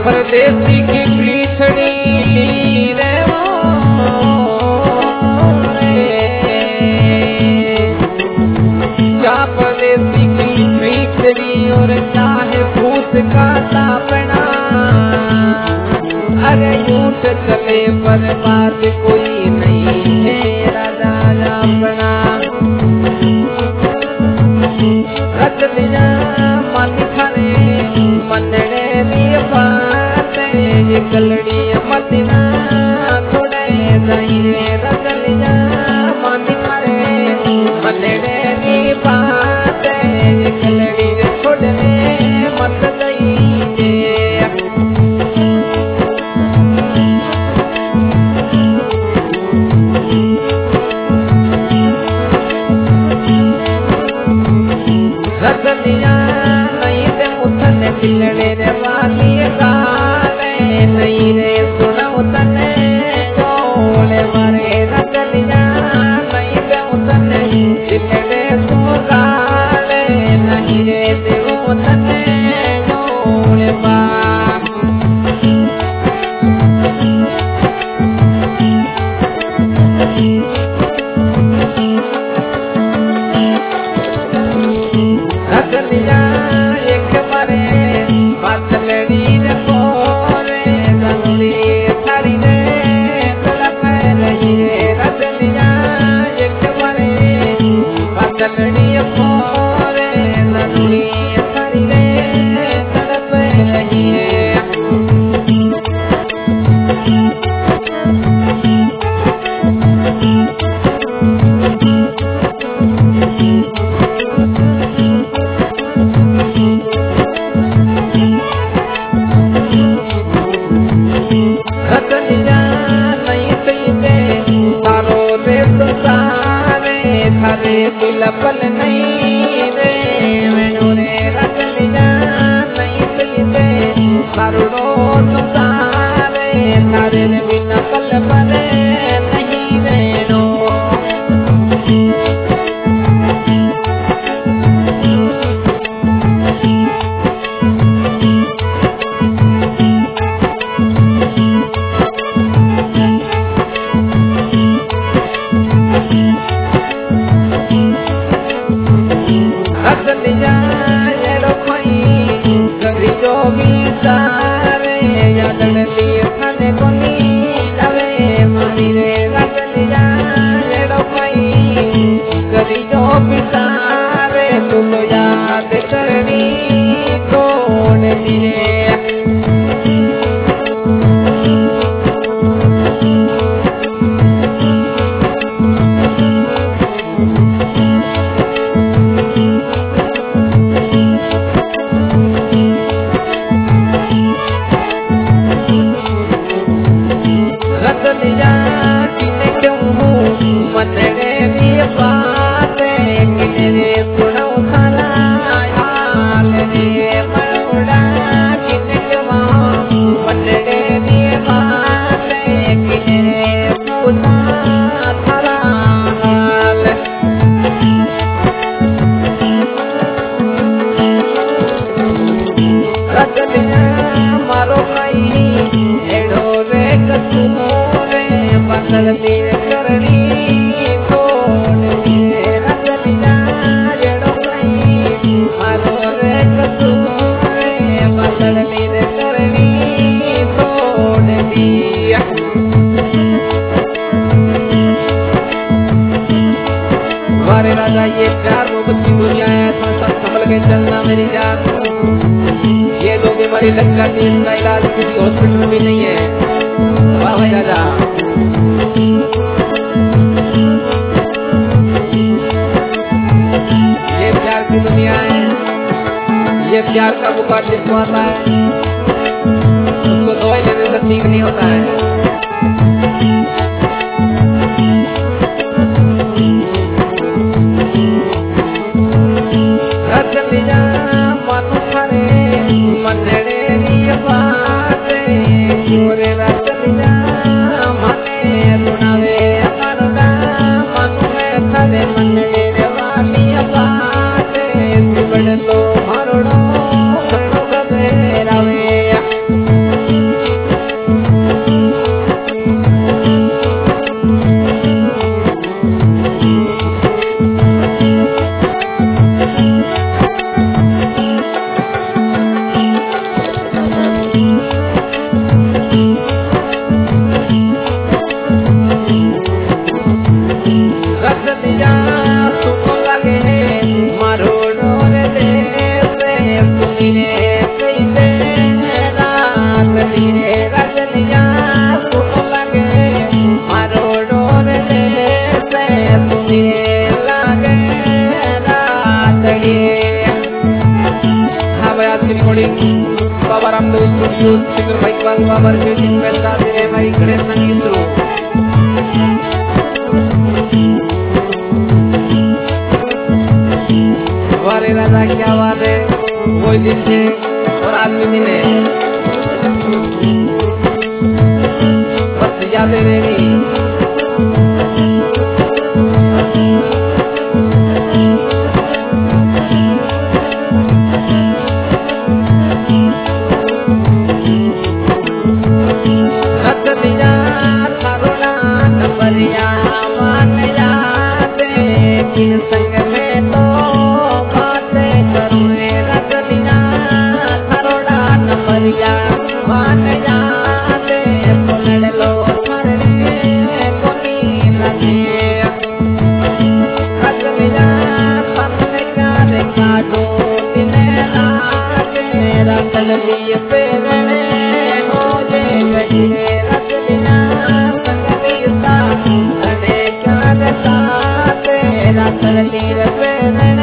परदेसी की पीछड़ी रे क्या परदेसी की पीछड़ी और चाहे भूत का तापना। अरे ऊँट चले पर बात कोई नहीं है राजा अपना। रच लिया मन खरे मनड़े दी बातें ये कलड़ी मदीना थोड़े जाइए। रच लिया मन खरे मनड़े दी बातें ये कलड़ी छोड़ने मत जाइए। रच लिया नहीं ते मुथन खिलने रे वाली गाले नहीं रे सुनाओ तने बोले मारे। रच लिया नहीं ते मुथन खिलने सो गाले नहीं रे देवो तने बोले बाप। रच लिया एक बारे बातलड़ी रे पोरे गंदी थारी रे तड़प रही रे। रच लिया एक बारे बातलड़ी पोरे गंदी थारी रे तड़प रही रे। थारे बिलपल नहीं रे मैनू रे। रच लिया नहीं सईते मारो तुसारे थारे बिलपल पले नहीं रेनो। रच लिया एड़ो खोई कभी जो भी सारे यादन लिए थाने कोनी लवे मारी रे। रच लिया एड़ो खोई कभी जो भी सारे तू तो याद करनी कौन दिए। रच लिया किने क्यों मनड़े दी बातें किने रे सुनाओ थारा हाल रे मरोड़ा। किने क्यों मनड़े दी बातें किने रे पूछा थारा हाल। रच लिया मारो भाई एड़ो रे कसूरे बदल दी करनी तोड़ दिए। रच लिया एड़ो भाई मारो रे कसूरे बदल दी करनी तोड़ दिया। हमारे राजा ये प्यार मोहब्बत की दुनिया है तो सब संभल के चलना मेरी जान। ये दो बीमारी लग जाती है इसका इलाज किसी हॉस्पिटल में भी नहीं है। वाह भाई राजा। ये प्यार की दुनिया है। ये प्यार का बुखार जिसको आता है उसको दवाई लेने से ठीक नहीं होता है। रच लिया मन खरे मनड़े दी बातें जोरे। रच लिया मने रुणावे मरदा मन में थरे मनड़े वाली बातें बड़ लो मरड़ो बड़ो गबेरावे। Recording Baba Ramdev studio singer भाई इकबाल बाबर म्यूजिक में साथ दे भाई गणेश संगीत रो वारे राजा क्या बात है कोई दिन से और आज भी दिन है बस यादें रहेगी संग में तो बातें करूँ रख दिया थरोड़ा नंबरिया मान जाते तो लड़ लो मरने को नहीं लगे रख दिया सामने क्या देखा दो दिन लागे रख लिए पेरने हो जे गए रख दिया संग दिया अने क्या देखा रख लिए पेरने